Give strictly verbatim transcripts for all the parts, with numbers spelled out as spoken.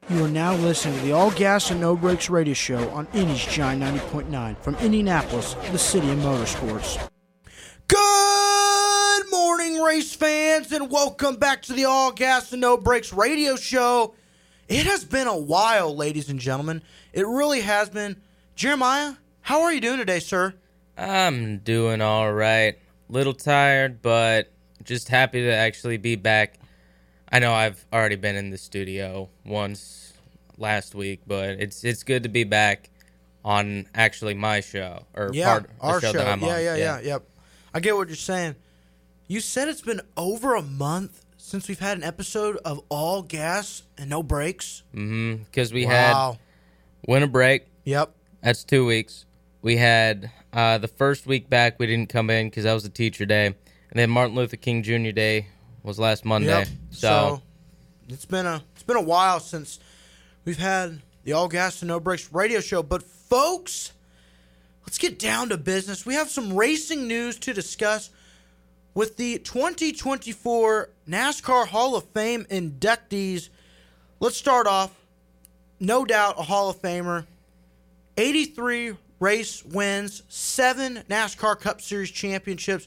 You are now listening to the All Gas and No Brakes radio show on Indy's Giant ninety point nine from Indianapolis, the city of motorsports. Good morning, race fans, and welcome back to the All Gas and No Brakes radio show. It has been a while, ladies and gentlemen. It really has been. Jeremiah, how are you doing today, sir? I'm doing all right. Little tired, but just happy to actually be back. I know I've already been in the studio once last week, but it's it's good to be back on actually my show or yeah, part our the show, show. that I'm yeah, on. Yeah, yeah, yeah, yep. I get what you're saying. You said it's been over a month since we've had an episode of All Gas and No Brakes. Mm-hmm. Because we wow. had winter break. Yep. That's two weeks. We had uh, the first week back. We didn't come in because that was the teacher day, and then Martin Luther King Junior Day was last Monday. Yep. So, so it's been a it's been a while since we've had the All Gas and No Brakes radio show. But folks, let's get down to business. We have some racing news to discuss with the twenty twenty-four NASCAR Hall of Fame inductees. Let's start off. No doubt a Hall of Famer. eighty-three race wins, seven NASCAR Cup Series championships,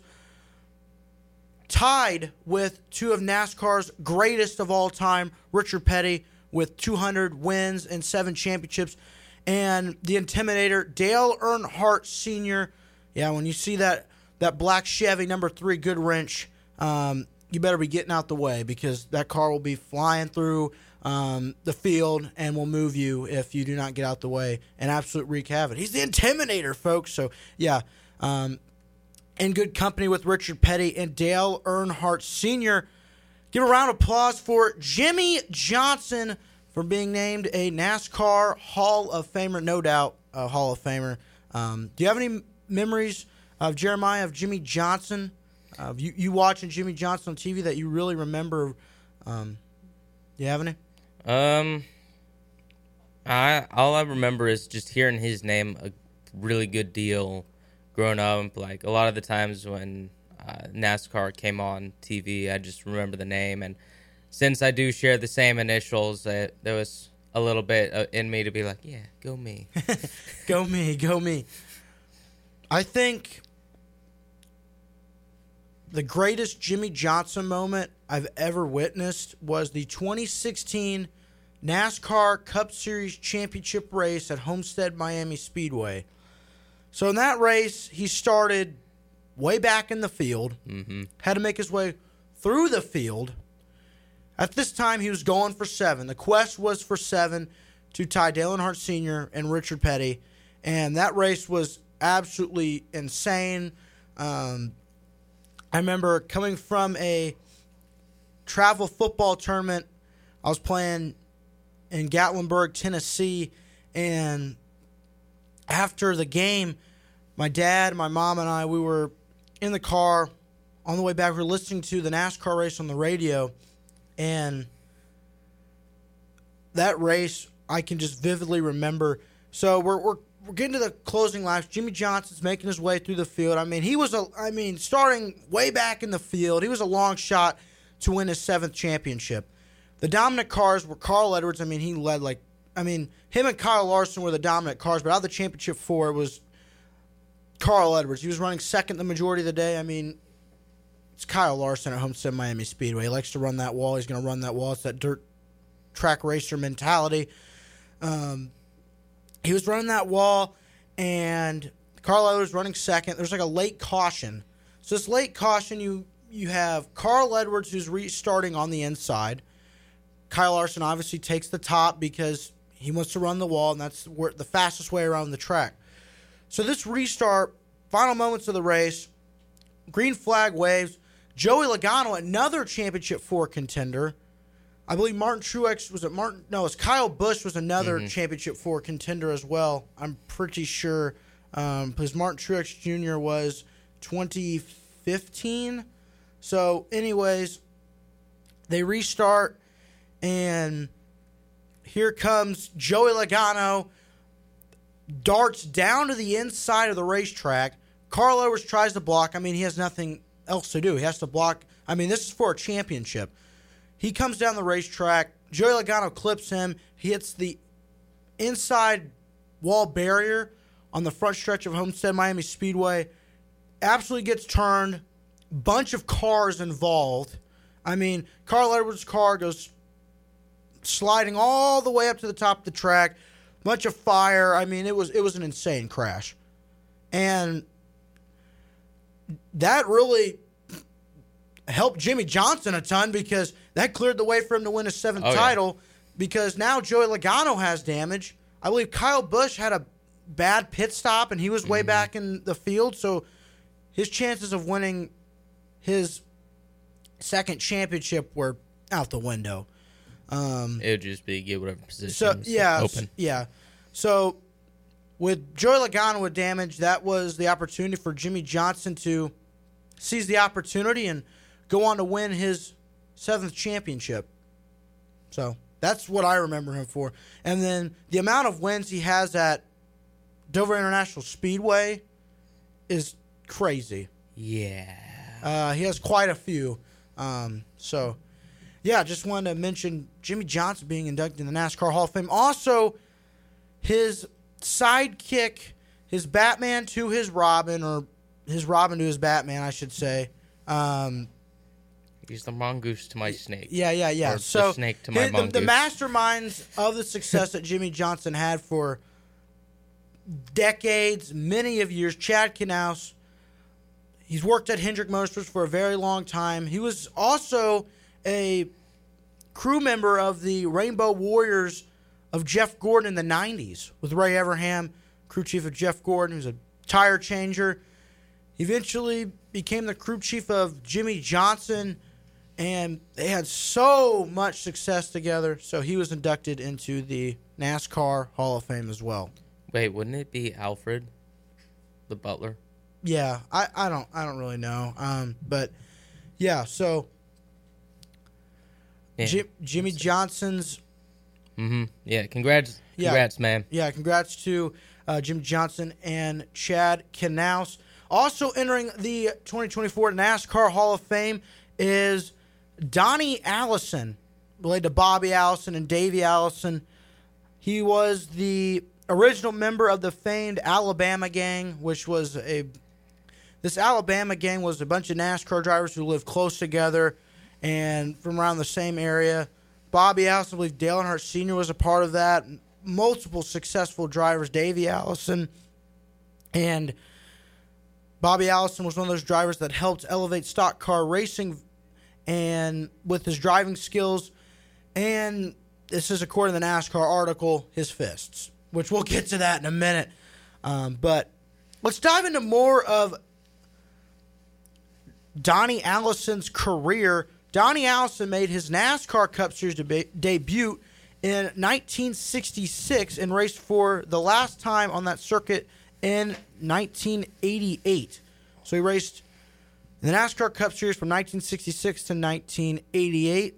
tied with two of NASCAR's greatest of all time, Richard Petty, with two hundred wins and seven championships, and the Intimidator, Dale Earnhardt Senior Yeah, when you see that that black Chevy number three Goodwrench, um, you better be getting out the way because that car will be flying through um, the field and will move you if you do not get out the way and absolute wreak havoc. He's the Intimidator, folks. So, yeah, um, in good company with Richard Petty and Dale Earnhardt Senior Give a round of applause for Jimmie Johnson for being named a NASCAR Hall of Famer, no doubt a Hall of Famer. Um, do you have any memories of Jeremiah, of Jimmie Johnson? Uh, you, you watching Jimmie Johnson on T V that you really remember? Um, do you have any? Um, I all I remember is just hearing his name a really good deal growing up. Like a lot of the times when uh, NASCAR came on T V, I just remember the name. And since I do share the same initials, uh, there was a little bit uh, in me to be like, yeah, go me. Go me, go me. I think the greatest Jimmie Johnson moment I've ever witnessed was the twenty sixteen NASCAR Cup Series championship race at Homestead Miami Speedway. So in that race, he started way back in the field, mm-hmm. had to make his way through the field. At this time, he was going for seven. The quest was for seven to tie Dale Earnhardt Senior and Richard Petty, and that race was absolutely insane. Um, I remember coming from a travel football tournament. I was playing in Gatlinburg, Tennessee, and after the game, my dad, my mom, and I, we were in the car on the way back. We were listening to the NASCAR race on the radio, and that race I can just vividly remember. So we're we're we're getting to the closing laps. Jimmie Johnson's making his way through the field. I mean, he was a I mean, starting way back in the field, he was a long shot to win his seventh championship. The dominant cars were Carl Edwards. I mean, he led like I mean, him and Kyle Larson were the dominant cars, but out of the championship four, it was Carl Edwards. He was running second the majority of the day. I mean, it's Kyle Larson at Homestead Miami Speedway. He likes to run that wall. He's going to run that wall. It's that dirt track racer mentality. Um, he was running that wall, and Carl Edwards running second. There's like a late caution. So this late caution, you you have Carl Edwards who's restarting on the inside. Kyle Larson obviously takes the top because he wants to run the wall, and that's where, the fastest way around the track. So this restart, final moments of the race, green flag waves. Joey Logano, another championship four contender. I believe Martin Truex, was it Martin? No, it's Kyle Busch was another mm-hmm. championship four contender as well. I'm pretty sure um, because Martin Truex Junior was twenty fifteen. So anyways, they restart, and here comes Joey Logano, darts down to the inside of the racetrack. Carl Edwards tries to block. I mean, he has nothing else to do. He has to block. I mean, this is for a championship. He comes down the racetrack. Joey Logano clips him. He hits the inside wall barrier on the front stretch of Homestead Miami Speedway. Absolutely gets turned. Bunch of cars involved. I mean, Carl Edwards' car goes sliding all the way up to the top of the track. Bunch of fire. I mean, it was it was an insane crash. And that really helped Jimmy Johnson a ton because that cleared the way for him to win his seventh oh, title yeah. because now Joey Logano has damage. I believe Kyle Busch had a bad pit stop and he was way mm-hmm. back in the field, so his chances of winning his second championship were out the window. Um, it would just be get whatever position so, yeah, open. Yeah. So with Joey Logano with damage, that was the opportunity for Jimmy Johnson to seize the opportunity and go on to win his seventh championship. So that's what I remember him for. And then the amount of wins he has at Dover International Speedway is crazy. Yeah. Uh, he has quite a few. Um, so, yeah, just wanted to mention Jimmy Johnson being inducted in the NASCAR Hall of Fame. Also, his sidekick, his Batman to his Robin, or his Robin to his Batman, I should say. Um, He's the mongoose to my snake. Yeah, yeah, yeah. Or so the snake to my his, mongoose. The, the masterminds of the success that Jimmy Johnson had for decades, many of years, Chad Knaus. He's worked at Hendrick Motorsports for a very long time. He was also a crew member of the Rainbow Warriors of Jeff Gordon in the nineties with Ray Everham, crew chief of Jeff Gordon, who's a tire changer. He eventually became the crew chief of Jimmy Johnson, and they had so much success together, so he was inducted into the NASCAR Hall of Fame as well. Wait, wouldn't it be Alfred, the butler? Yeah, I, I don't I don't really know, um, but yeah. So yeah. Jim, Jimmy Johnson's. Mm-hmm. Yeah, congrats, congrats, yeah, man. Yeah, congrats to uh, Jimmy Johnson and Chad Knaus. Also entering the twenty twenty-four NASCAR Hall of Fame is Donnie Allison, related to Bobby Allison and Davey Allison. He was the original member of the famed Alabama Gang, which was a this Alabama Gang was a bunch of NASCAR drivers who lived close together and from around the same area. Bobby Allison, I believe Dale Earnhardt Senior was a part of that. Multiple successful drivers, Davey Allison, and Bobby Allison was one of those drivers that helped elevate stock car racing and with his driving skills, and this is according to the NASCAR article, his fists, which we'll get to that in a minute. Um, but let's dive into more of Donnie Allison's career. Donnie Allison made his NASCAR Cup Series deb- debut in nineteen sixty-six and raced for the last time on that circuit in nineteen eighty-eight. So he raced in the NASCAR Cup Series from nineteen sixty-six to nineteen eighty-eight.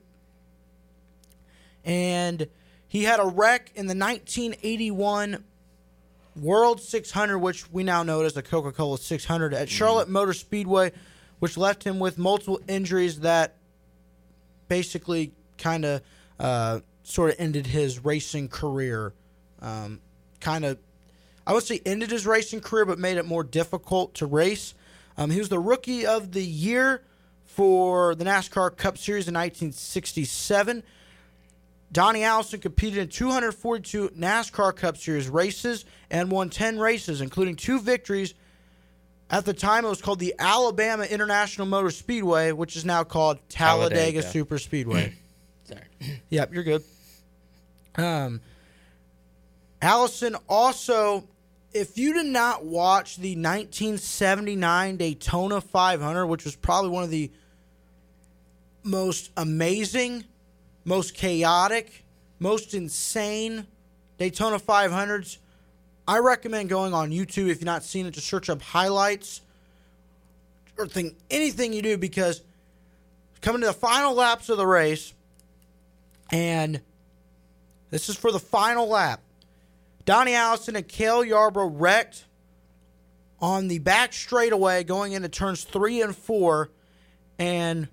And he had a wreck in the nineteen eighty-one World six hundred, which we now know as the Coca-Cola six hundred, at Charlotte Motor Speedway, which left him with multiple injuries that basically kind of uh, sort of ended his racing career. Um, kind of, I would say ended his racing career, but made it more difficult to race. Um, he was the Rookie of the Year for the NASCAR Cup Series in nineteen sixty-seven. Donnie Allison competed in two hundred forty-two NASCAR Cup Series races and won ten races, including two victories. At the time, it was called the Alabama International Motor Speedway, which is now called Talladega, Talladega. Super Speedway. Sorry. Yep, you're good. Um, Allison also, if you did not watch the nineteen seventy-nine Daytona five hundred, which was probably one of the most amazing, most chaotic, most insane Daytona five hundreds, I recommend going on YouTube if you've not seen it to search up highlights or think anything you do, because coming to the final laps of the race, and this is for the final lap, Donnie Allison and Cale Yarborough wrecked on the back straightaway going into turns three and four, and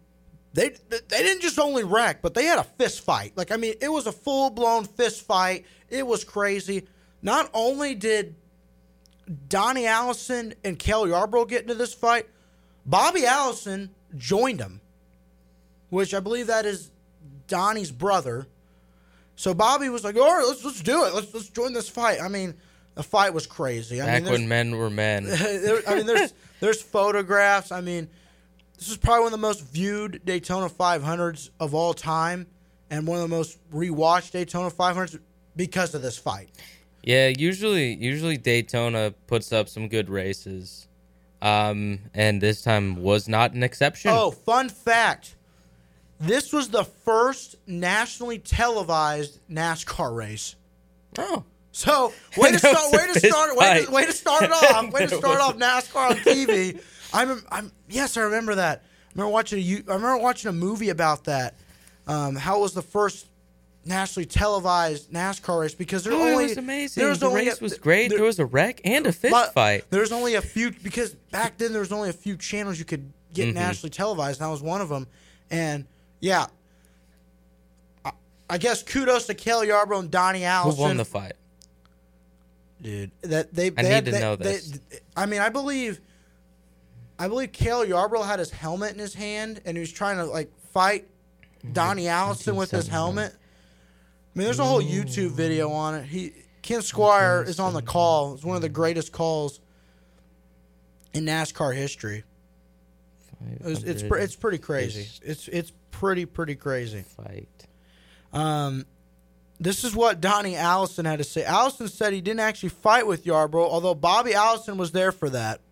they they didn't just only wreck, but they had a fist fight. Like, I mean, it was a full-blown fist fight. It was crazy. Not only did Donnie Allison and Cale Yarborough get into this fight, Bobby Allison joined them, which I believe that is Donnie's brother. So Bobby was like, all right, let's let's do it. Let's let's join this fight. I mean, the fight was crazy. I Back mean, when men were men. there, I mean, there's there's photographs. I mean, this is probably one of the most viewed Daytona five hundreds of all time, and one of the most rewatched Daytona five hundreds because of this fight. Yeah, usually usually Daytona puts up some good races, um, and this time was not an exception. Oh, fun fact. This was the first nationally televised NASCAR race. Oh. So, way to That start, was a way to fist start, way to, fight. way to start it off. Way to That start was- off NASCAR on T V. I'm, I'm, yes, I remember that. I remember watching a, you- I remember watching a movie about that. Um, how it was the first nationally televised NASCAR race because there Oh, only it was amazing. there was the only race a- was great. there- There, was a wreck and a fist but fight. There was only a few because back then there was only a few channels you could get Mm-hmm. nationally televised, and that was one of them. And yeah, I, I guess kudos to Cale Yarborough and Donnie Who Allison. won the fight? Dude, that they. I they need had, to they, know they- this. I mean, I believe. I believe Cale Yarborough had his helmet in his hand, and he was trying to like fight Donnie Allison with his helmet. I mean, there's a whole YouTube video on it. He Ken Squire is on the call. It's one of the greatest calls in NASCAR history. It was, it's pre- it's pretty crazy. It's it's pretty pretty crazy. Fight. Um, this is what Donnie Allison had to say. Allison said he didn't actually fight with Yarborough, although Bobby Allison was there for that.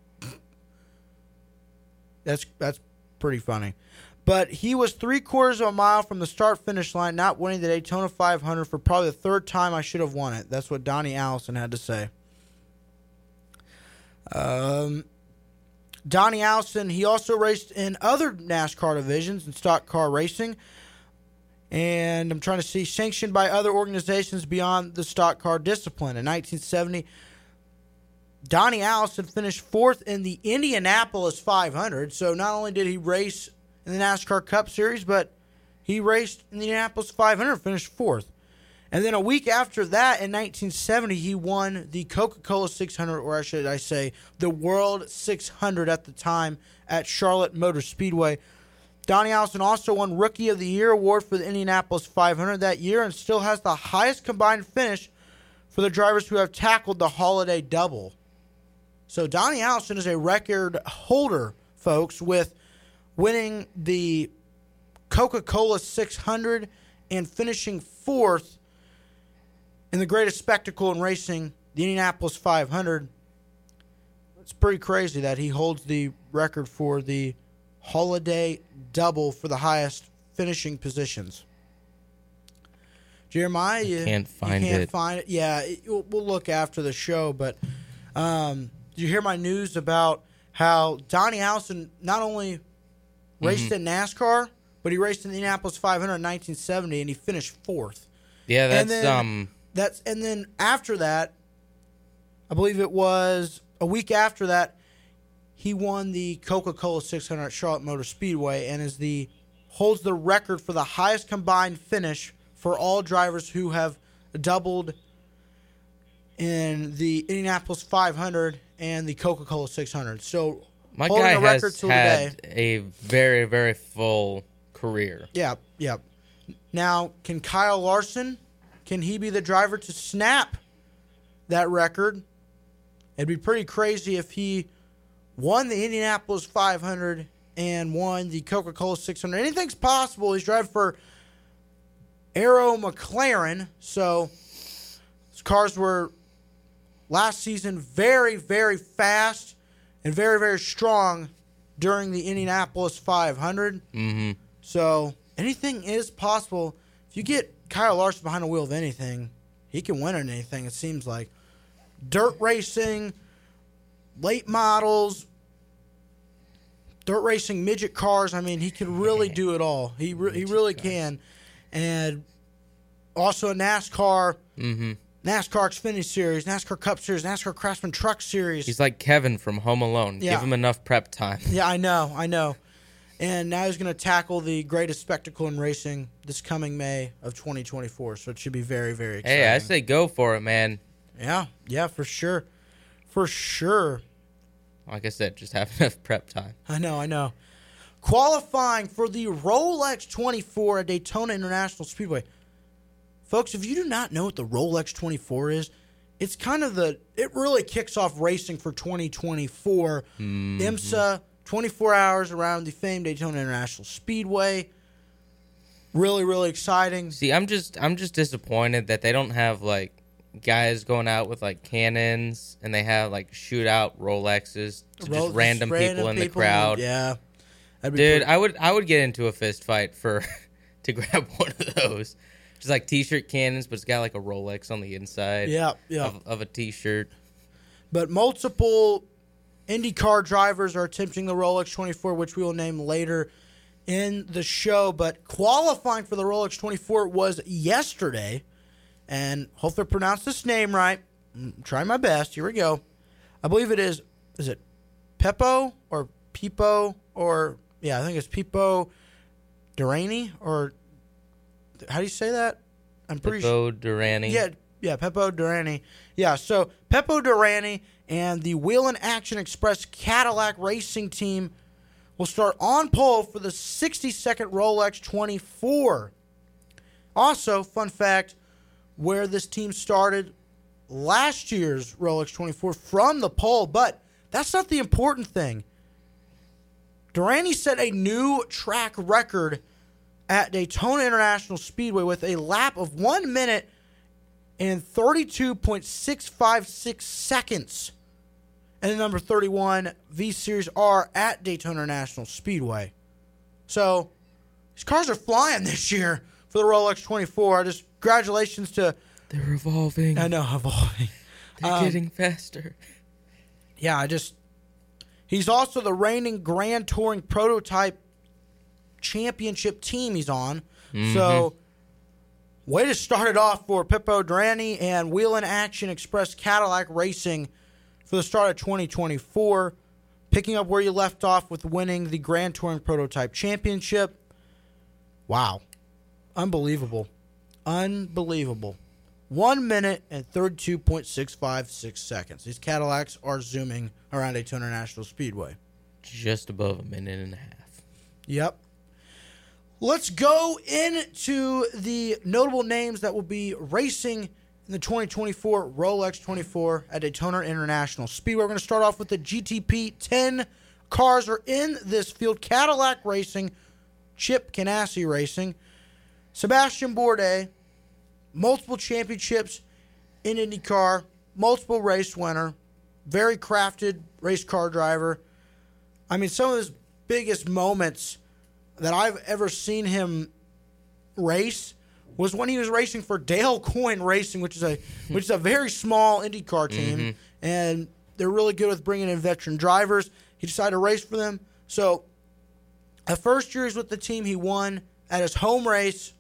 That's that's pretty funny. But he was three quarters of a mile from the start-finish line, not winning the Daytona five hundred for probably the third time I should have won it. That's what Donnie Allison had to say. Um, Donnie Allison, he also raced in other NASCAR divisions in stock car racing. And I'm trying to see, sanctioned by other organizations beyond the stock car discipline. In nineteen seventy, Donnie Allison finished fourth in the Indianapolis five hundred. So not only did he race in the NASCAR Cup Series, but he raced in the Indianapolis five hundred, finished fourth. And then a week after that, in nineteen seventy, he won the Coca-Cola six hundred, or should I say, the World six hundred at the time at Charlotte Motor Speedway. Donnie Allison also won Rookie of the Year award for the Indianapolis five hundred that year and still has the highest combined finish for the drivers who have tackled the Holiday Double. So Donnie Allison is a record holder, folks, with winning the Coca-Cola six hundred and finishing fourth in the greatest spectacle in racing, the Indianapolis five hundred. It's pretty crazy that he holds the record for the Holiday Double for the highest finishing positions. Jeremiah, you can't find you can't it. find it. Yeah, it, we'll, we'll look after the show. But um, did you hear my news about how Donnie Allison not only raced Mm-hmm. in NASCAR, but he raced in the Indianapolis five hundred in nineteen seventy, and he finished fourth. Yeah, that's And then- um. That's and then after that, I believe it was a week after that, he won the Coca-Cola six hundred at Charlotte Motor Speedway and is the holds the record for the highest combined finish for all drivers who have doubled in the Indianapolis five hundred and the Coca-Cola six hundred. So My holding guy a record has till had today. a very, very full career. Yeah, yeah. Now, can Kyle Larson, can he be the driver to snap that record? It'd be pretty crazy if he won the Indianapolis five hundred and won the Coca-Cola six hundred. Anything's possible. He's driving for Arrow McLaren. So his cars were last season very, very fast and very, very strong during the Indianapolis five hundred. Mm-hmm. So anything is possible. If you get Kyle Larson behind the wheel of anything, he can win in anything, it seems like. Dirt racing, late models, dirt racing midget cars. I mean, he can really do it all. He re- he really can. And also a NASCAR, Mm-hmm. NASCAR Xfinity Series, NASCAR Cup Series, NASCAR Craftsman Truck Series. He's like Kevin from Home Alone. Yeah. Give him enough prep time. Yeah, I know, I know. And now he's going to tackle the greatest spectacle in racing this coming May of twenty twenty-four. So it should be very, very exciting. Hey, I say go for it, man. Yeah, yeah, for sure. For sure. Like I said, just have enough prep time. I know, I know. Qualifying for the Rolex twenty-four at Daytona International Speedway. Folks, if you do not know what the Rolex twenty-four is, it's kind of the, it really kicks off racing for twenty twenty-four. Mm-hmm. IMSA, twenty-four hours around the famed Daytona International Speedway. Really, really exciting. See, I'm just, I'm just disappointed that they don't have, like, guys going out with, like, cannons, and they have, like, shootout Rolexes to Ro- just random, random people in people, the crowd. Yeah. Dude, pretty- I would I would get into a fist fight for to grab one of those. Just like T-shirt cannons, but it's got like a Rolex on the inside yeah, yeah. of, of a T-shirt. But multiple IndyCar drivers are attempting the Rolex twenty-four, which we will name later in the show. But qualifying for the Rolex twenty-four was yesterday. And hopefully I pronounced this name right. I'm trying my best. Here we go. I believe it is, is it Peppo or Pipo or, yeah, I think it's Pipo Durrani or, how do you say that? I'm pretty sure. Peppo Durrani. Yeah, yeah, Peppo Durrani. Yeah, so Peppo Durrani and the Wheel and Action Express Cadillac Racing Team will start on pole for the sixty-second Rolex twenty-four. Also, fun fact, where this team started last year's Rolex twenty-four from the pole, but that's not the important thing. Durrani set a new track record at Daytona International Speedway with a lap of one minute and thirty-two point six five six seconds in the number thirty-one V-Series R at Daytona International Speedway. So, these cars are flying this year for the Rolex twenty-four. Just congratulations to... They're evolving. I know, evolving. They're um, getting faster. Yeah, I just... He's also the reigning Grand Touring Prototype Championship team he's on. Mm-hmm. So, way to start it off for Peppo Durrani and Wheel and Action Express Cadillac Racing for the start of twenty twenty-four. Picking up where you left off with winning the Grand Touring Prototype Championship. Wow. Unbelievable. Unbelievable. One minute and thirty-two point six five six seconds. These Cadillacs are zooming around Daytona International Speedway. Just above a minute and a half. Yep. Let's go into the notable names that will be racing in the twenty twenty-four Rolex twenty-four at Daytona International Speedway. We're going to start off with the G T P. ten cars are in this field. Cadillac Racing, Chip Ganassi Racing, Sebastian Bourdais, multiple championships in IndyCar, multiple race winner, very crafted race car driver. I mean, some of his biggest moments that I've ever seen him race was when he was racing for Dale Coyne Racing, which is a which is a very small IndyCar team, mm-hmm. and they're really good with bringing in veteran drivers. He decided to race for them. So, the first year he's with the team, he won at his home race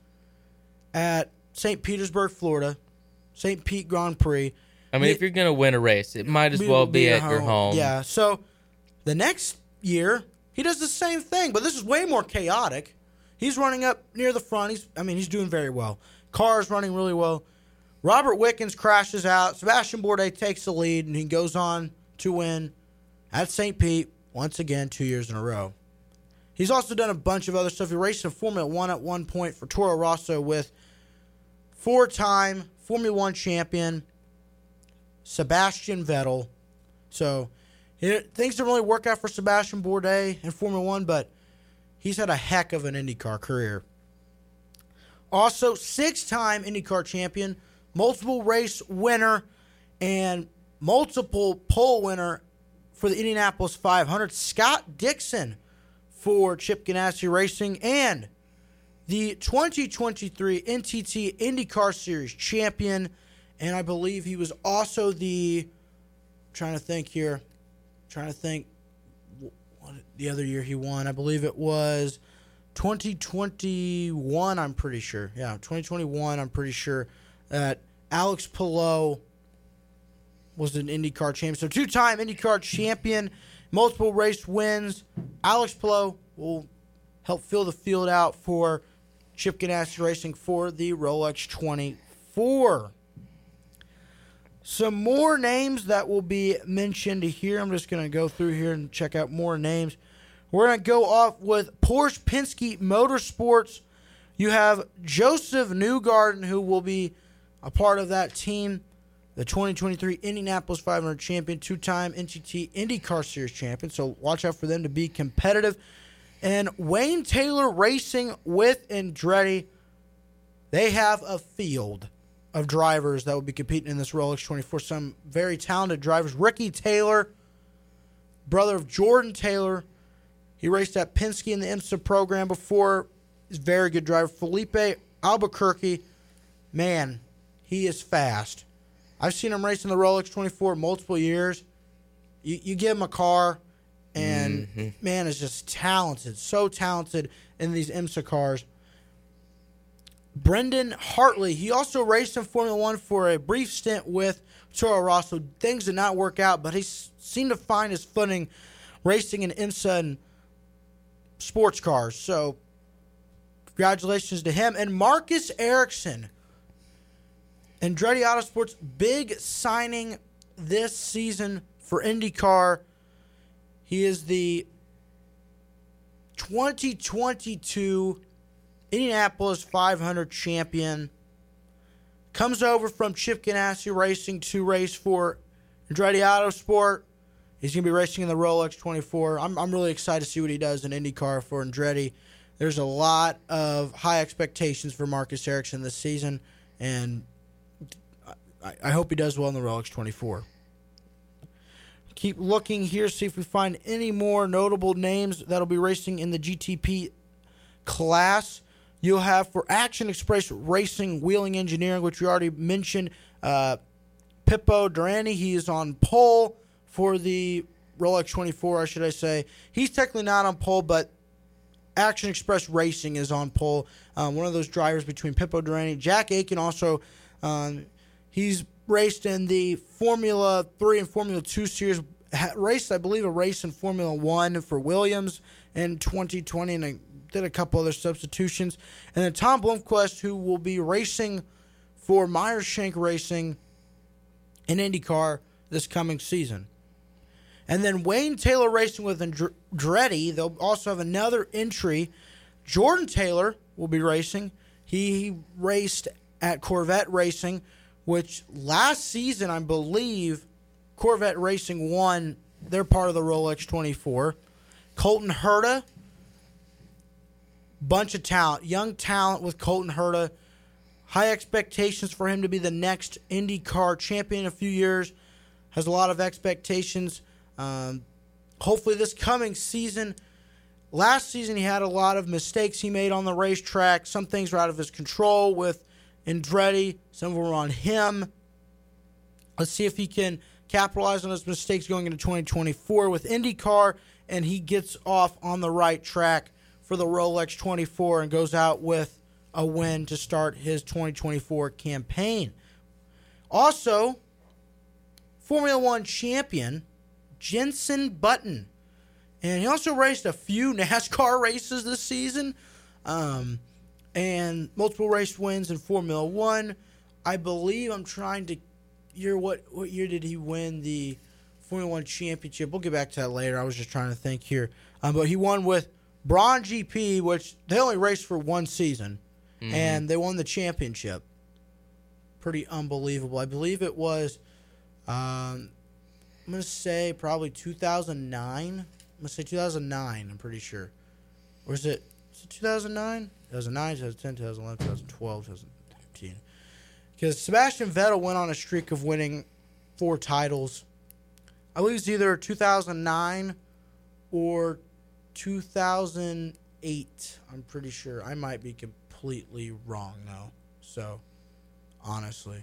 at Saint Petersburg, Florida, Saint Pete Grand Prix. I mean, it, if you're going to win a race, it might as well be, be at home. your home. Yeah, so the next year, he does the same thing, but this is way more chaotic. He's running up near the front. He's, I mean, he's doing very well. Car is running really well. Robert Wickens crashes out. Sebastian Bourdais takes the lead, and he goes on to win at Saint Pete once again two years in a row. He's also done a bunch of other stuff. He raced in Formula One at one point for Toro Rosso with four-time Formula One champion Sebastian Vettel. So it, things didn't really work out for Sebastian Bourdais in Formula One, but he's had a heck of an IndyCar career. Also, six-time IndyCar champion, multiple race winner, and multiple pole winner for the Indianapolis five hundred, Scott Dixon for Chip Ganassi Racing, and the twenty twenty-three N T T IndyCar Series champion, and I believe he was also the, I'm trying to think here, trying to think what the other year he won. I believe it was twenty twenty-one, I'm pretty sure. Yeah, twenty twenty-one, I'm pretty sure that Alex Palou was an IndyCar champion. So two-time IndyCar champion, multiple race wins. Alex Palou will help fill the field out for Chip Ganassi Racing for the Rolex twenty-four. Some more names that will be mentioned here. I'm just going to go through here and check out more names. We're going to go off with Porsche Penske Motorsports. You have Joseph Newgarden, who will be a part of that team. The twenty twenty-three Indianapolis five hundred champion, two-time N T T IndyCar Series champion. So watch out for them to be competitive. And Wayne Taylor Racing with Andretti. They have a field of drivers that will be competing in this Rolex twenty-four. Some very talented drivers. Ricky Taylor, brother of Jordan Taylor. He raced at Penske in the IMSA program before. He's a very good driver. Felipe Albuquerque, man, he is fast. I've seen him race in the Rolex twenty-four multiple years. You, you give him a car, and mm-hmm. man is just talented, so talented in these IMSA cars. Brendan Hartley, he also raced in Formula One for a brief stint with Toro Rosso. Things did not work out, but he seemed to find his footing racing in IMSA and sports cars. So congratulations to him. And Marcus Ericsson, Andretti Autosport's big signing this season for IndyCar. He is the twenty twenty-two Indianapolis five hundred champion. Comes over from Chip Ganassi Racing to race for Andretti Autosport. He's going to be racing in the Rolex twenty-four. I'm, I'm really excited to see what he does in IndyCar for Andretti. There's a lot of high expectations for Marcus Ericsson this season, and I, I hope he does well in the Rolex twenty-four. Keep looking here, see if we find any more notable names that'll be racing in the G T P class. You'll have for Action Express Racing Wheeling Engineering, which we already mentioned, uh, Pippo Durrani. He is on pole for the Rolex twenty-four, I should I say. He's technically not on pole, but Action Express Racing is on pole. Um, one of those drivers between Pippo Durrani. Jack Aiken also, um, he's raced in the Formula three and Formula two series. Ha- raced, I believe, a race in Formula one for Williams in twenty twenty, and I did a couple other substitutions. And then Tom Blomqvist, who will be racing for Meyer Shank Racing in IndyCar this coming season. And then Wayne Taylor Racing with Andretti. They'll also have another entry. Jordan Taylor will be racing. He raced at Corvette Racing, which last season, I believe, Corvette Racing won. They're part of the Rolex twenty-four. Colton Herta, bunch of talent, young talent with Colton Herta. High expectations for him to be the next IndyCar champion in a few years. Has a lot of expectations. Um, hopefully this coming season. Last season he had a lot of mistakes he made on the racetrack. Some things were out of his control with Andretti. Some were on him. Let's see if he can capitalize on his mistakes going into twenty twenty-four with IndyCar, and he gets off on the right track for the Rolex twenty-four and goes out with a win to start his twenty twenty-four campaign. Also, Formula One champion Jenson Button. And he also raced a few NASCAR races this season. Um, and multiple race wins in Formula One. I believe I'm trying to year what what year did he win the Formula One championship? We'll get back to that later. I was just trying to think here. Um, but he won with Braun G P, which they only raced for one season. Mm-hmm. And they won the championship. Pretty unbelievable. I believe it was um, I'm going to say probably two thousand nine. I'm going to say two thousand nine, I'm pretty sure. Or is it, is it two thousand nine? two thousand nine, two thousand ten, two thousand eleven, two thousand twelve, two thousand thirteen. Because Sebastian Vettel went on a streak of winning four titles. I believe it's either two thousand nine or two thousand eight. I'm pretty sure. I might be completely wrong, though. So, honestly.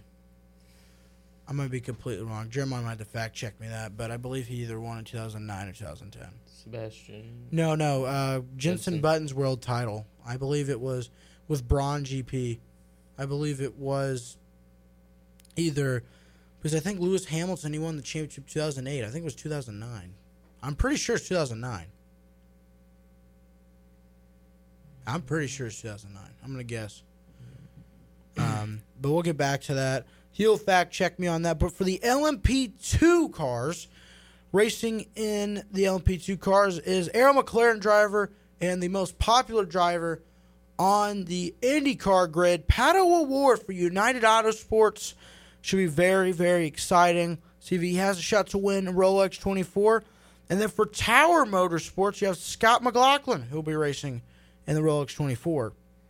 I might be completely wrong. Jeremiah might have to fact check me that, but I believe he either won in two thousand nine or two thousand ten. Sebastian. No, no. Uh, Jenson Button's world title. I believe it was with Braun G P. I believe it was either because I think Lewis Hamilton, he won the championship two thousand eight. I think it was two thousand nine. I'm pretty sure it's two thousand nine. I'm pretty sure it's two thousand nine. I'm going to guess. Um, but we'll get back to that. He'll fact check me on that. But for the L M P two cars, racing in the L M P two cars is Arrow McLaren driver and the most popular driver on the IndyCar grid. Pato O'Ward for United Autosports. Should be very, very exciting. See if he has a shot to win a Rolex twenty-four. And then for Tower Motorsports, you have Scott McLaughlin, who will be racing in the Rolex twenty-four.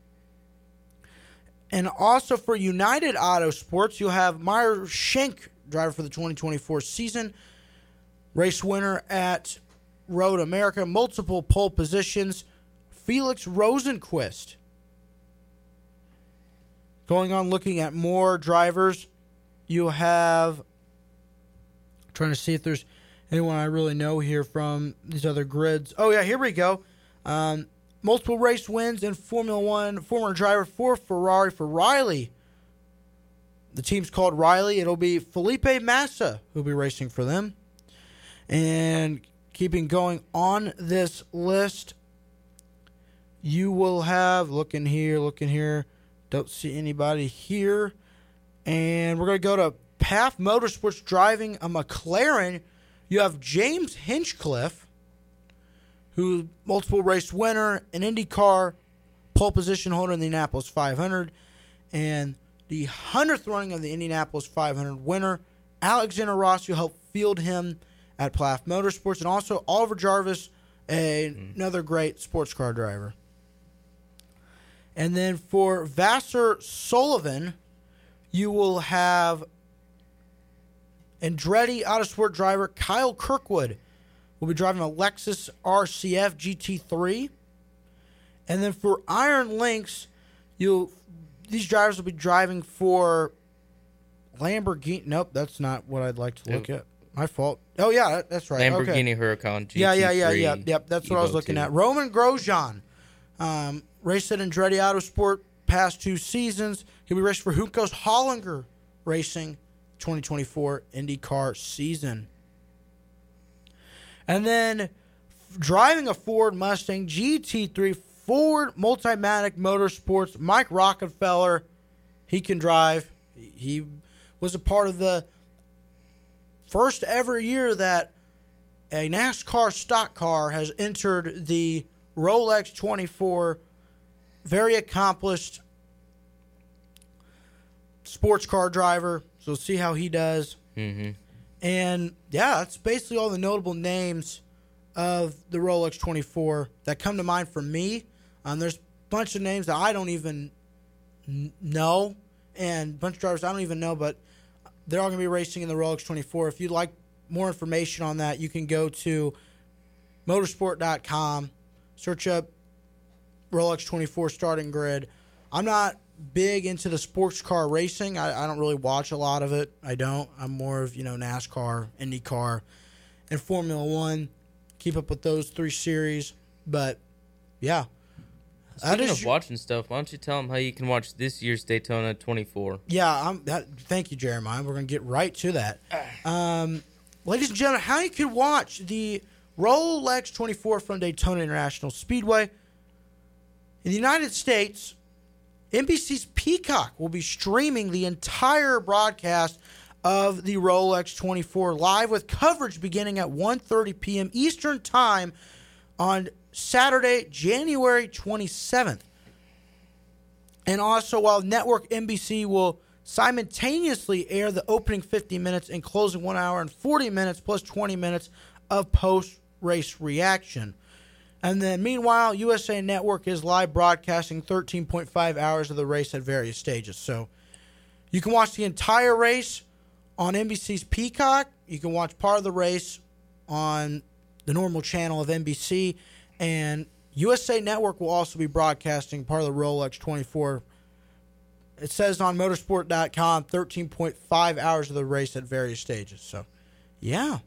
And also for United Autosports, you'll have Meyer Shank, driver for the twenty twenty-four season. Race winner at Road America, multiple pole positions. Felix Rosenquist. Going on looking at more drivers, you have, trying to see if there's anyone I really know here from these other grids. Oh, yeah, here we go. Um, multiple race wins in Formula One, former driver for Ferrari for Riley. The team's called Riley. It'll be Felipe Massa who'll be racing for them. And keeping going on this list, you will have, looking here, looking here, don't see anybody here. And we're going to go to P A F Motorsports driving a McLaren. You have James Hinchcliffe, who's multiple race winner, an IndyCar pole position holder in the Indianapolis five hundred, and the hundredth running of the Indianapolis five hundred winner. Alexander Rossi will help field him at P A F Motorsports, and also Oliver Jarvis, a, mm. another great sports car driver. And then for Vassar Sullivan, you will have Andretti Autosport driver Kyle Kirkwood. Will be driving a Lexus R C F G T three. And then for Iron Lynx, you these drivers will be driving for Lamborghini. Nope, that's not what I'd like to look yep. at. My fault. Oh, yeah, that's right. Lamborghini okay. Huracan G T three. Yeah, yeah, yeah, yeah. Yep, that's what I was looking two. at. Roman Grosjean. Um, raced at Andretti Autosport past two seasons. He'll be racing for Hunkos Hollinger Racing twenty twenty-four IndyCar season. And then driving a Ford Mustang G T three Ford Multimatic Motorsports, Mike Rockefeller. He can drive. He was a part of the first ever year that a NASCAR stock car has entered the Rolex twenty-four. Very accomplished sports car driver. So we'll see how he does. Mm-hmm. And, yeah, that's basically all the notable names of the Rolex twenty-four that come to mind for me. Um, there's a bunch of names that I don't even n- know, and a bunch of drivers I don't even know, but they're all going to be racing in the Rolex twenty-four. If you'd like more information on that, you can go to motorsport dot com, search up Rolex twenty-four starting grid. I'm not big into the sports car racing. I, I don't really watch a lot of it. I don't. I'm more of, you know, NASCAR, IndyCar, and Formula One. Keep up with those three series. But, yeah. Speaking of watching stuff, why don't you tell them how you can watch this year's Daytona twenty-four? Yeah, I'm, that, thank you, Jeremiah. We're going to get right to that. Um, ladies and gentlemen, how you can watch the Rolex twenty-four from Daytona International Speedway. In the United States, N B C's Peacock will be streaming the entire broadcast of the Rolex twenty-four live with coverage beginning at one thirty p.m. Eastern Time on Saturday, January twenty-seventh. And also, while Network N B C will simultaneously air the opening fifty minutes and closing one hour and forty minutes plus twenty minutes of post-race reaction. And then, meanwhile, U S A Network is live broadcasting thirteen point five hours of the race at various stages. So you can watch the entire race on N B C's Peacock. You can watch part of the race on the normal channel of N B C. And U S A Network will also be broadcasting part of the Rolex twenty-four. It says on motorsport dot com, thirteen point five hours of the race at various stages. So, yeah.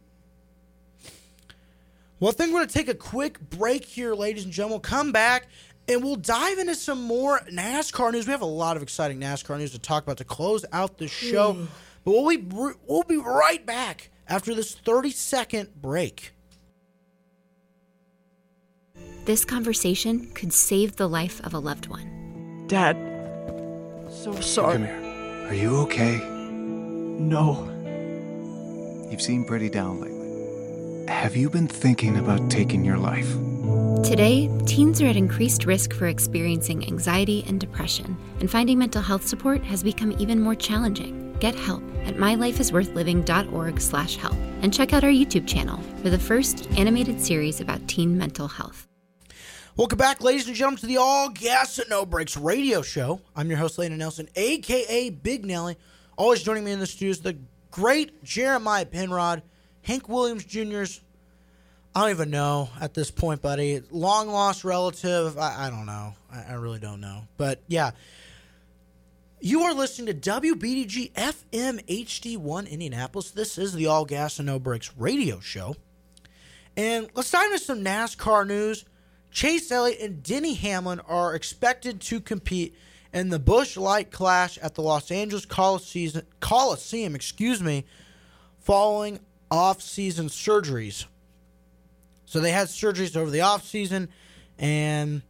Well, I think we're going to take a quick break here, ladies and gentlemen. We'll come back, and we'll dive into some more NASCAR news. We have a lot of exciting NASCAR news to talk about to close out the show. But we'll be, we'll be right back after this thirty-second break. this conversation could save the life of a loved one. Dad, so sorry. Come here. Are you okay? No. You've seemed pretty down lately. Have you been thinking about taking your life? Today, teens are at increased risk for experiencing anxiety and depression, and finding mental health support has become even more challenging. Get help at mylifeisworthliving.org slash help, and check out our YouTube channel for the first animated series about teen mental health. Welcome back, ladies and gentlemen, to the All Gas and No Brakes radio show. I'm your host, Landon Nelson, a k a. Big Nelly. Always joining me in the studio is the great Jeremiah Penrod, Hank Williams Junior's, I don't even know at this point, buddy. Long lost relative. I, I don't know. I, I really don't know. But yeah, you are listening to W B D G F M H D one Indianapolis. This is the All Gas and No Brakes radio show. And let's dive into some NASCAR news. Chase Elliott and Denny Hamlin are expected to compete in the Busch Light Clash at the Los Angeles Coliseum, Coliseum excuse me, following off-season surgeries. So they had surgeries over the offseason, and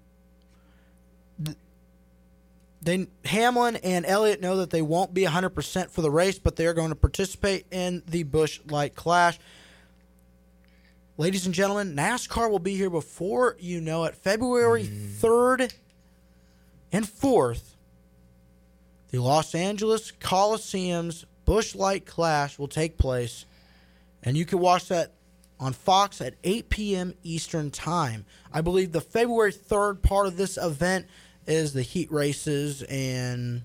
they Hamlin and Elliott know that they won't be one hundred percent for the race, but they're going to participate in the Busch Light Clash. Ladies and gentlemen, NASCAR will be here before you know it. February third and fourth, the Los Angeles Coliseum's Busch Light Clash will take place, and you can watch that on Fox at eight p.m. Eastern Time. I believe the February third part of this event is the heat races and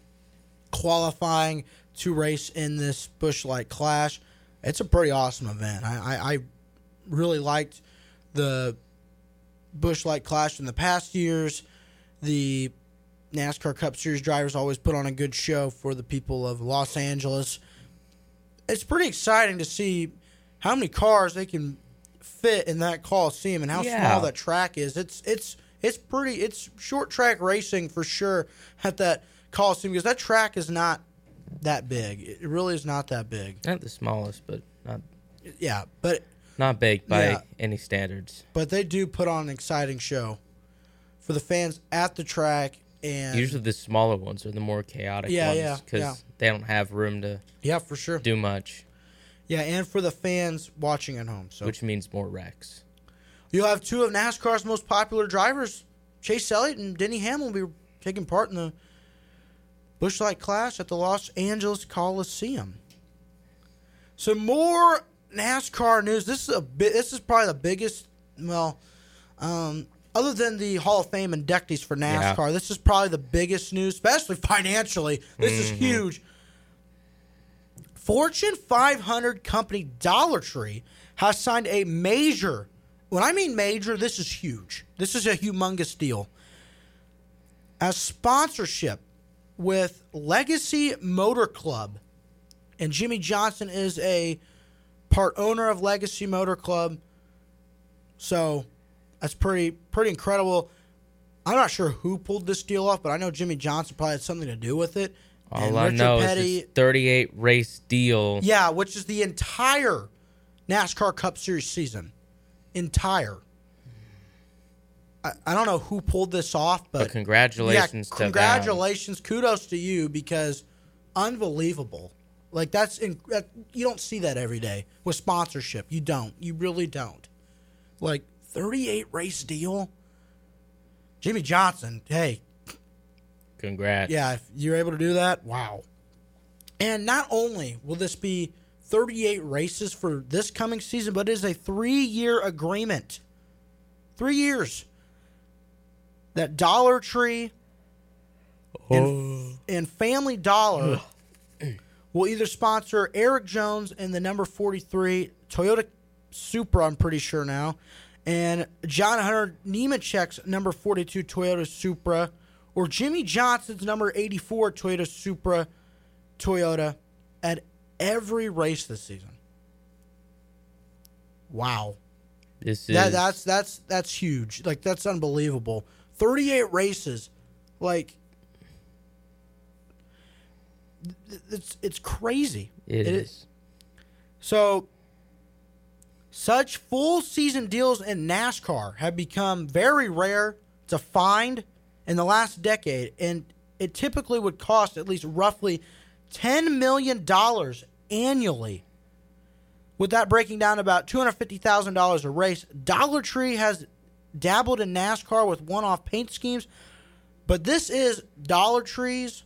qualifying to race in this Busch Light Clash. It's a pretty awesome event. I, I, I really liked the Busch Light Clash in the past years. The NASCAR Cup Series drivers always put on a good show for the people of Los Angeles. It's pretty exciting to see how many cars they can fit in that Coliseum and how Yeah. small that track is. It's it's it's pretty it's short track racing for sure at that Coliseum, because that track is not that big. It really is not that big. Not the smallest, but not Yeah, but not big by Yeah. any standards. but they do put on an exciting show for the fans at the track. And Usually the smaller ones are the more chaotic Yeah, ones yeah, because yeah. they don't have room to yeah, for sure. do much, Yeah, and for the fans watching at home. So which means more wrecks. you'll have two of NASCAR's most popular drivers, Chase Elliott and Denny Hamlin, will be taking part in the Busch Light Clash at the Los Angeles Coliseum. Some more NASCAR news. This is a bit. This is probably the biggest. Well, um, other than the Hall of Fame inductees for NASCAR, Yeah. this is probably the biggest news, especially financially. This is huge. Fortune five hundred company Dollar Tree has signed a major, when I mean major, this is huge. This is a humongous deal. A sponsorship with Legacy Motor Club. And Jimmy Johnson is a part owner of Legacy Motor Club. So that's pretty pretty incredible. I'm not sure who pulled this deal off, but I know Jimmy Johnson probably had something to do with it. All And I Richard know Petty- is this thirty-eight race deal. Yeah, which is the entire NASCAR Cup Series season. Entire. I, I don't know who pulled this off, but, But congratulations yeah, to congratulations, kudos to you, because unbelievable. Like that's in, that, you don't see that every day with sponsorship. You don't. You really don't. Like thirty-eight race deal. Jimmy Johnson, hey, Congrats. yeah, if you're able to do that, wow. And not only will this be thirty-eight races for this coming season, but it is a three-year agreement. Three years. That Dollar Tree and, and Family Dollar will either sponsor Eric Jones in the number forty-three Toyota Supra, I'm pretty sure now, and John Hunter Nemechek's number forty-two Toyota Supra, or Jimmy Johnson's number eighty-four Toyota Supra Toyota at every race this season. Wow. This is That, that's that's that's huge. Like that's unbelievable. thirty-eight races. Like th- it's it's crazy. it it is. So Such full season deals in NASCAR have become very rare to find in the last decade, and it typically would cost at least roughly ten million dollars annually. With that breaking down to about two hundred fifty thousand dollars a race, Dollar Tree has dabbled in NASCAR with one-off paint schemes, but this is Dollar Tree's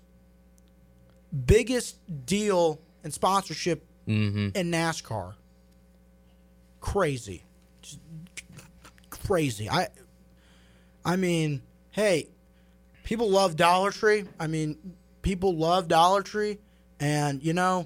biggest deal in sponsorship Mm-hmm. in NASCAR. Crazy. Just crazy. I I mean, hey, people love Dollar Tree. I mean, people love Dollar Tree, and you know,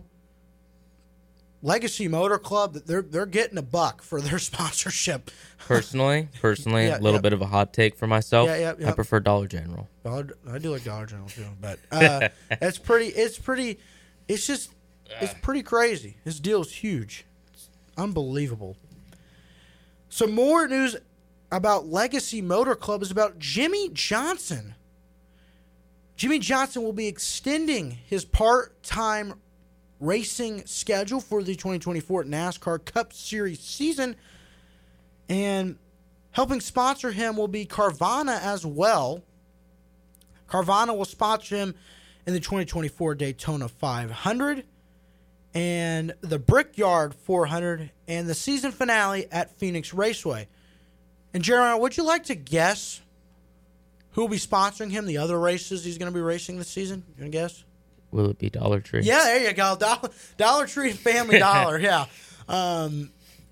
Legacy Motor Club, they're they're getting a buck for their sponsorship. Personally, personally, Yeah, a little yeah. bit of a hot take for myself. Yeah, yeah, yeah. I prefer Dollar General. Dollar, I do like Dollar General too, but uh, it's pretty. It's pretty. It's just. It's pretty crazy. This deal is huge. It's unbelievable. Some more news about Legacy Motor Club is about Jimmy Johnson. Jimmy Johnson will be extending his part-time racing schedule for the twenty twenty-four NASCAR Cup Series season, and helping sponsor him will be Carvana as well. Carvana will sponsor him in the twenty twenty-four Daytona five hundred and the Brickyard four hundred and the season finale at Phoenix Raceway. And Jeremiah, would you like to guess who will be sponsoring him, the other races he's going to be racing this season? You want to guess? Will it be Dollar Tree? Yeah, there you go. Dollar, Dollar Tree and Family Dollar, yeah. Um,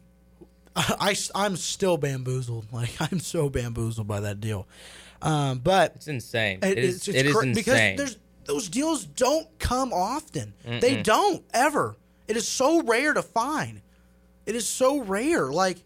I, I'm still bamboozled. Like, I'm so bamboozled by that deal. Um, but It's insane. It, It is, it's, it's it is cra- because insane. there's those deals don't come often. They don't ever. It is so rare to find. It is so rare. Like,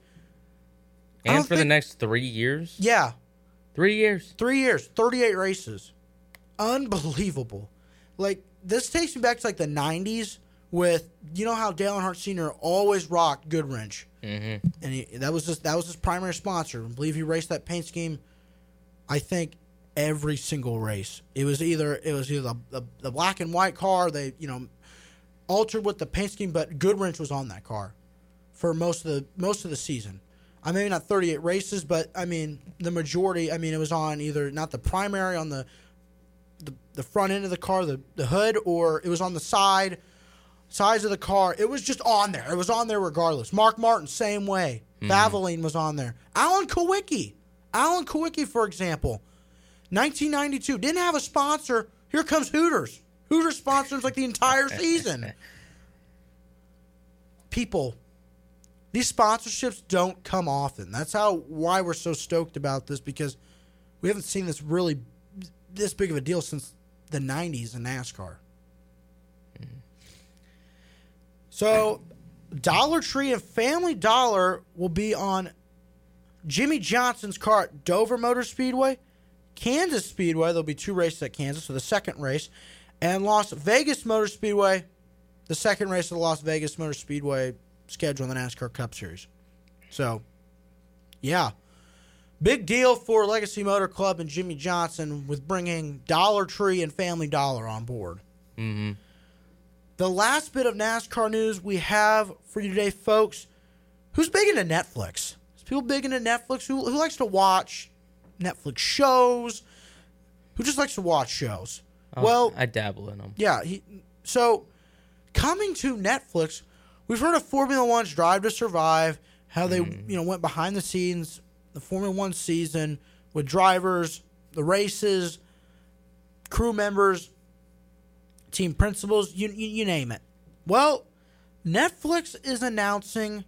I And don't for the think- next three years? yeah, Three years. three years, thirty-eight races, unbelievable. Like, this takes me back to like the nineties with, you know how Dale Earnhardt Senior always rocked Goodwrench, Mm-hmm. and he, that was just that was his primary sponsor. I believe he raced that paint scheme. I think every single race. It was either it was either the, the, the black and white car. They you know altered with the paint scheme, but Goodwrench was on that car for most of the most of the season. I mean, not thirty-eight races, but I mean the majority. I mean, it was on either not the primary on the the, the front end of the car, the, the hood, or it was on the side sides of the car. It was just on there. It was on there regardless. Mark Martin, same way. Mm-hmm. Valvoline was on there. Alan Kowicki. Alan Kowicki, for example, nineteen ninety-two, didn't have a sponsor. Here comes Hooters. Hooters sponsors like the entire season. People, these sponsorships don't come often. That's how why we're so stoked about this, because we haven't seen this really this big of a deal since the nineties in NASCAR. Mm-hmm. So, Dollar Tree and Family Dollar will be on Jimmy Johnson's car at Dover Motor Speedway, Kansas Speedway. There'll be two races at Kansas for the second race, and Las Vegas Motor Speedway, the second race of the Las Vegas Motor Speedway schedule in the NASCAR Cup Series. So, yeah. Big deal for Legacy Motor Club and Jimmy Johnson with bringing Dollar Tree and Family Dollar on board. Mm-hmm. The last bit of NASCAR news we have for you today, folks. Who's big into Netflix? Is people big into Netflix? Who, who likes to watch Netflix shows? Who just likes to watch shows? Oh, well, I dabble in them. yeah. He, so, coming to Netflix, we've heard of Formula One's Drive to Survive, how they mm. you know went behind the scenes, the Formula One season with drivers, the races, crew members, team principals, you, you you name it. Well, Netflix is announcing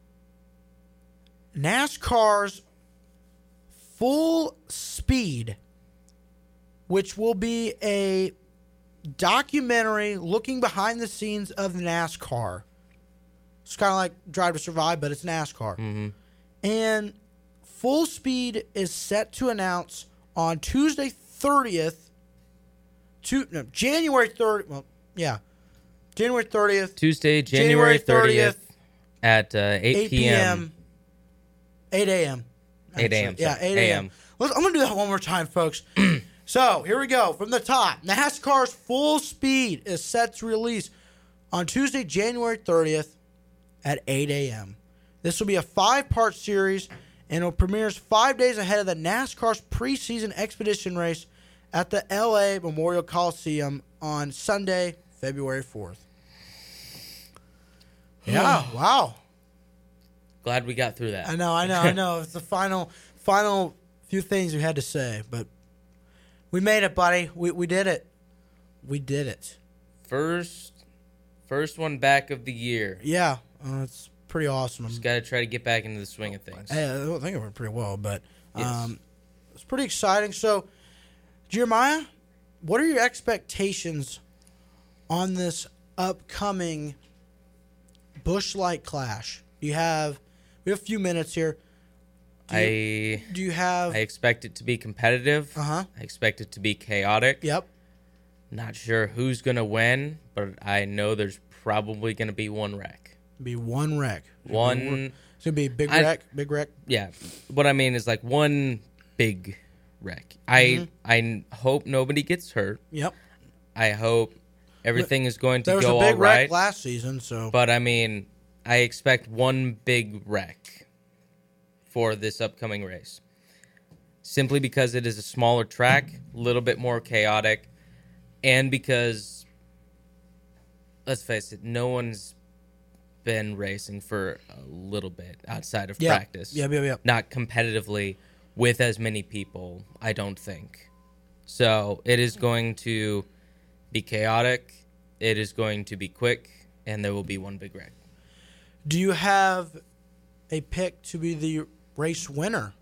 NASCAR's Full Speed, which will be a documentary looking behind the scenes of NASCAR. It's kind of like Drive to Survive, but it's NASCAR. Mm-hmm. And Full Speed is set to announce on Tuesday thirtieth, to, no, January thirtieth, well, yeah, January thirtieth. Tuesday, January thirtieth at uh, eight p.m. eight a.m. eight a.m. Yeah, eight a.m. I'm going to do that one more time, folks. So, here we go. From the top, NASCAR's Full Speed is set to release on Tuesday, January thirtieth at eight a.m. This will be a five-part series, and it premieres five days ahead of the NASCAR's preseason expedition race at the L A Memorial Coliseum on Sunday, February fourth. Yeah, wow. Glad we got through that. I know, I know, I know. It's the final, final few things we had to say, but we made it, buddy. We we did it. We did it. First, first one back of the year. Yeah, uh, it's pretty awesome. Just got to try to get back into the swing of things. Hey, I don't think it went pretty well, but Yes. um, it's pretty exciting. So, Jeremiah, what are your expectations on this upcoming Busch Light Clash? Do you have? We have a few minutes here. Do you, I do you have? I expect it to be competitive. Uh huh. I expect it to be chaotic. Yep. Not sure who's gonna win, but I know there's probably gonna be one wreck. Be one wreck. One. It's gonna be a big I- wreck. Big wreck. Yeah. What I mean is like one big wreck. I I n- hope nobody gets hurt. Yep. I hope everything is going to There was go a big all right. wreck last season, so But I mean, I expect one big wreck for this upcoming race. Simply because it is a smaller track, a little bit more chaotic, and because, let's face it, no one's been racing for a little bit outside of yeah. practice. Yeah, yeah, yeah. Not competitively with as many people, I don't think. So it is going to be chaotic, it is going to be quick, and there will be one big wreck. Do you have a pick to be the race winner?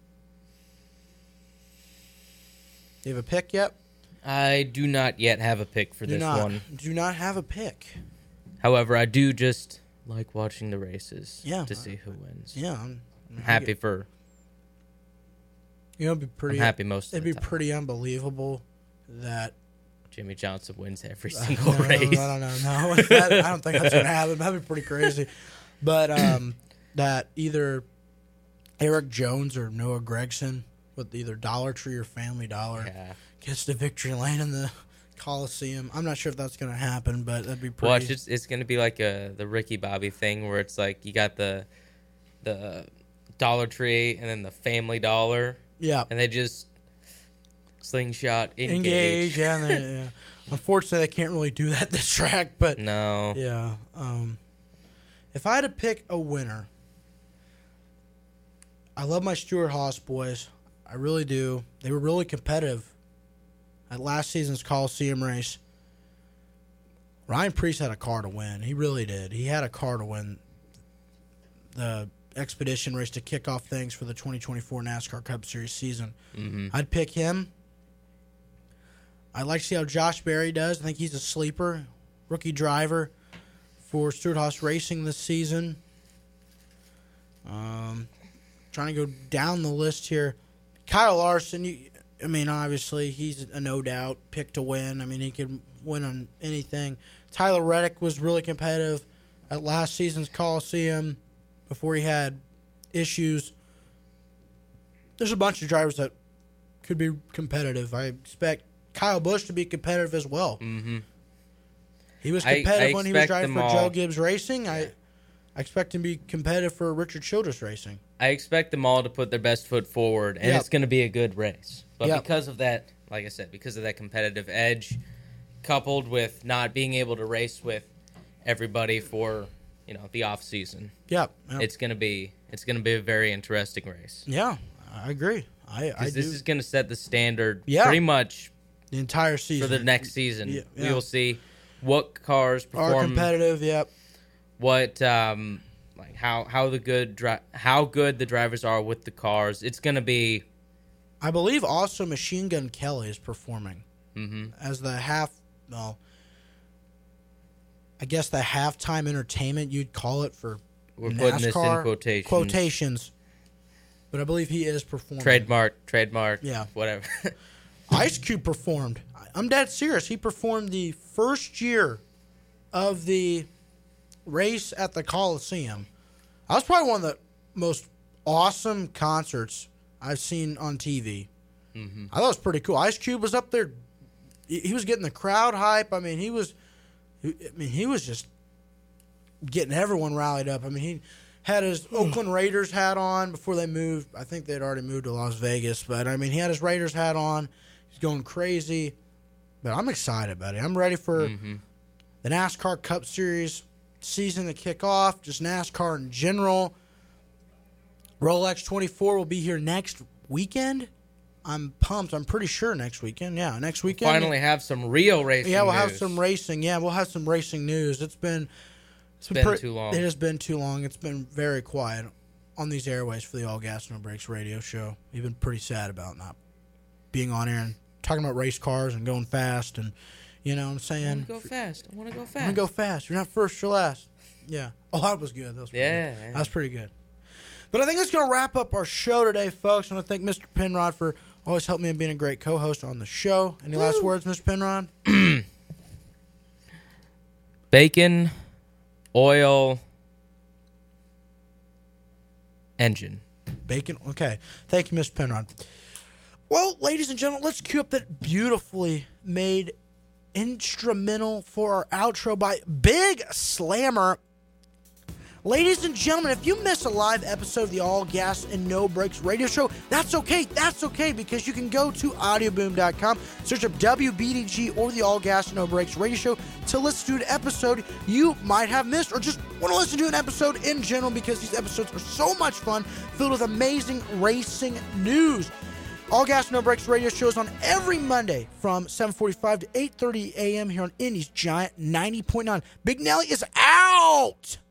Do you have a pick yet? I do not yet have a pick for Do this not. one. Do not have a pick. However, I do just like watching the races Yeah. to see who wins. Yeah, I'm, I'm happy for. You know, it'd be pretty. I'm happy most of It'd the be time. pretty unbelievable that. Jimmy Johnson wins every No, single no, race. No, no, no, no. That, I don't think that's gonna happen. That'd be pretty crazy. But um, that either Eric Jones or Noah Gregson with either Dollar Tree or Family Dollar Yeah. gets to victory lane in the Coliseum. I'm not sure if that's gonna happen, but that'd be pretty. Watch, it's it's gonna be like a the Ricky Bobby thing where it's like you got the the Dollar Tree and then the Family Dollar, Yeah. and they just slingshot engage. Engage, yeah, and they- yeah. Unfortunately, they can't really do that this track, but No. yeah. Um, if I had to pick a winner, I love my Stewart Haas boys. I really do. They were really competitive at last season's Coliseum race. Ryan Preece had a car to win. He really did. He had a car to win the expedition race to kick off things for the twenty twenty-four NASCAR Cup Series season. Mm-hmm. I'd pick him. I'd like to see how Josh Berry does. I think he's a sleeper, rookie driver for Stewart Haas Racing this season. Um, trying to go down the list here. Kyle Larson, you, I mean, obviously, he's a no doubt pick to win. I mean, he could win on anything. Tyler Reddick was really competitive at last season's Coliseum before he had issues. There's a bunch of drivers that could be competitive. I expect Kyle Busch to be competitive as well. Mm-hmm. He was I- competitive I when he was expect driving them for all- Joe Gibbs Racing. I, I expect him to be competitive for Richard Childress Racing. I expect them all to put their best foot forward, and Yep. it's going to be a good race. But Yep. because of that, like I said, because of that competitive edge, coupled with not being able to race with everybody for you know the off season, Yep. yep. it's gonna be it's gonna be a very interesting race. Yeah, I agree. I, I do. Because this is gonna set the standard Yeah. pretty much the entire season. for the next season. Yeah, We yeah. will see what cars Are perform, competitive, yep. what um like how how the good dri- how good the drivers are with the cars. It's gonna be I believe also Machine Gun Kelly is performing mhm. as the half, well, I guess the halftime entertainment you'd call it for We're NASCAR. putting this in quotations. Quotations. But I believe he is performing. Trademark, trademark, Yeah. whatever. Ice Cube performed. I'm dead serious. He performed the first year of the race at the Coliseum. That was probably one of the most awesome concerts I've seen on T V. Mm-hmm. I thought it was pretty cool. Ice Cube was up there. He he was getting the crowd hype. I mean, he was. I mean, he was just getting everyone rallied up. I mean, he Had his Oakland Raiders hat on before they moved. I think they'd already moved to Las Vegas, but I mean, he had his Raiders hat on. He's going crazy, but I'm excited about it. I'm ready for Mm-hmm. the NASCAR Cup Series season to kick off. Just NASCAR in general. Rolex twenty-four will be here next weekend. I'm pumped. I'm pretty sure next weekend. Yeah, next weekend. Finally have some real racing. Yeah, we'll news. have some racing. Yeah, we'll have some racing news. It's been it's been pre- too long. It has been too long. It's been very quiet on these airways for the All Gas No Brakes radio show. We've been pretty sad about not being on air and talking about race cars and going fast and you know what I'm I saying. want to go fast. I want to go fast. I'm gonna go fast. You're not first, you're last. Yeah. Oh, that was good. That was pretty Yeah, good. yeah. That was pretty good. But I think that's going to wrap up our show today, folks. I want to thank Mister Penrod for always helping me and being a great co-host on the show. Any Woo. last words, Mister Penrod? Bacon, oil, engine. Bacon. Okay. Thank you, Mister Penrod. Well, ladies and gentlemen, let's cue up that beautifully made instrumental for our outro by Big Slammer. Ladies and gentlemen, if you miss a live episode of the All Gas and No Brakes radio show, that's okay. That's okay because you can go to audio boom dot com, search up W B D G or the All Gas and No Brakes radio show to listen to an episode you might have missed or just want to listen to an episode in general because these episodes are so much fun, filled with amazing racing news. All Gas and No Brakes radio show is on every Monday from seven forty-five to eight thirty a.m. here on Indy's Giant ninety point nine. Big Nelly is out!